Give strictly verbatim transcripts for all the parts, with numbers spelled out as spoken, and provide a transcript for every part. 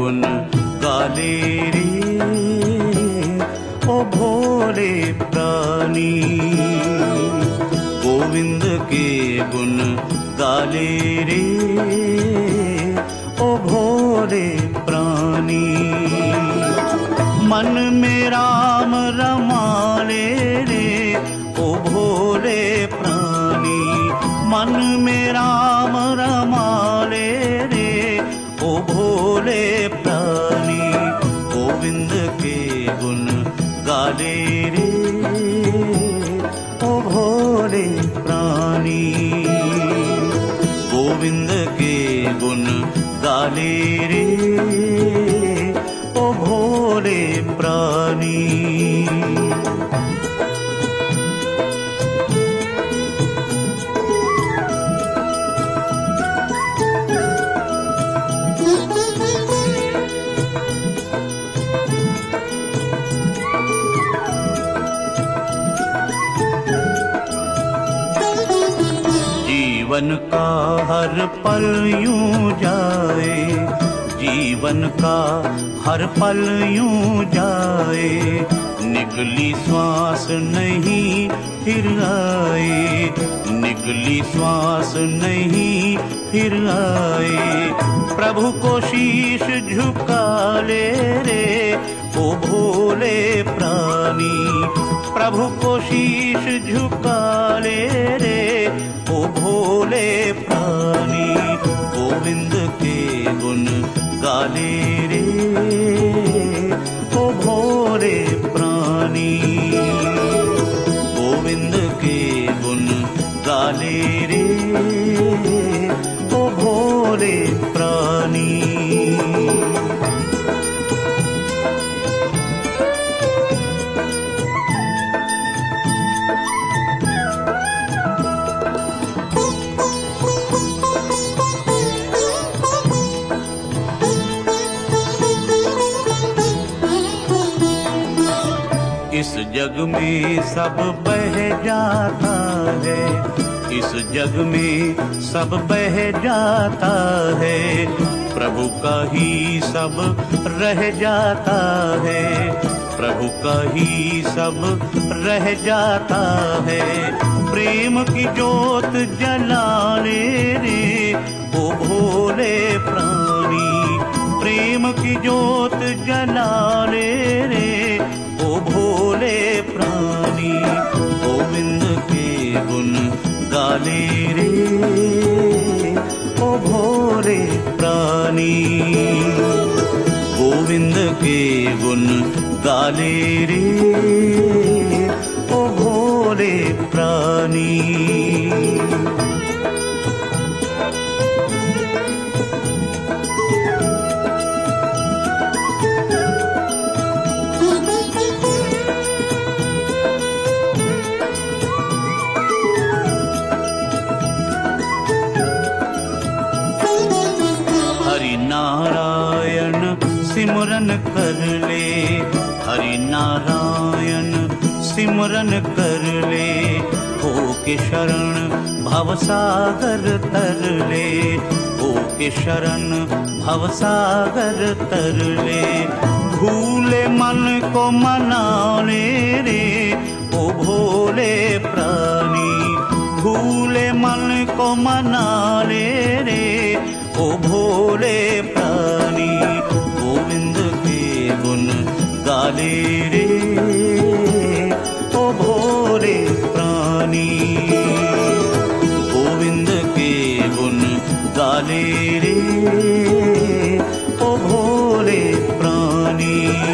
गुण गाले रे ओ भोले प्राणी। गोविंद के गुण गाले रे ओ भोले प्राणी। मन में राम रमाले रे ओ भोले प्राणी। मन में राम रमाले रे ओ भोले प्राणी। गोविंद के गुण गाले रे ओ भोले प्राणी। गोविंद के गुण गाले रे ओ भोले प्राणी। जीवन का हर पल यूं जाए, जीवन का हर पल यूं जाए, निकली श्वास नहीं फिर आए, निकली श्वास नहीं फिर आए। प्रभु को शीश झुका ले रे ओ भोले प्राणी। प्रभु को शीश झुका ले रे ओ भोले प्राणी। गोविंद के गुण गाले रे ओ भोले प्राणी। गोविंद के गुण गाले रे ओ भोले प्राणी। इस जग में सब बह जाता है, इस जग में सब बह जाता है, प्रभु का ही सब रह जाता है, प्रभु का ही सब रह जाता है। प्रेम की जोत जला ले रे ओ भोले प्राणी। प्रेम की जोत जला ले रे ओ भोले प्राणी। गोविंद के गुण गाले रे ओ भोले प्राणी। गोविंद के गुण गाले रे ओ भोले प्राणी। नारायण सिमरन कर ले, हरि नारायण सिमरन कर ले, हो के शरण भवसागर तर ले, हो के शरण भवसागर तर ले। भूले मन को मना ले रे ओ भोले प्राणी। भूले मन को मना ले रे ओ भोले प्राणी। गोविंद के गुण गाले रे ओ भोले प्राणी। गोविंद के गुण गाले रे ओ भोले प्राणी।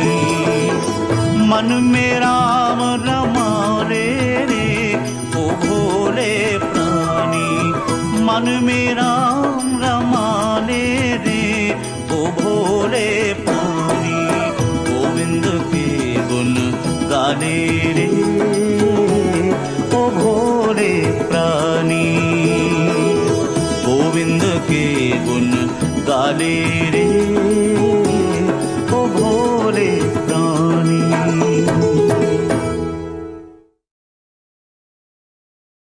मन में राम रमा ले रे ओ भोले प्राणी। मन में राम रमा ले रे ओ भोले प्राणी। गोविंद के गुण गाले रे ओ भोले प्राणी। गोविंद के गुण गाले रे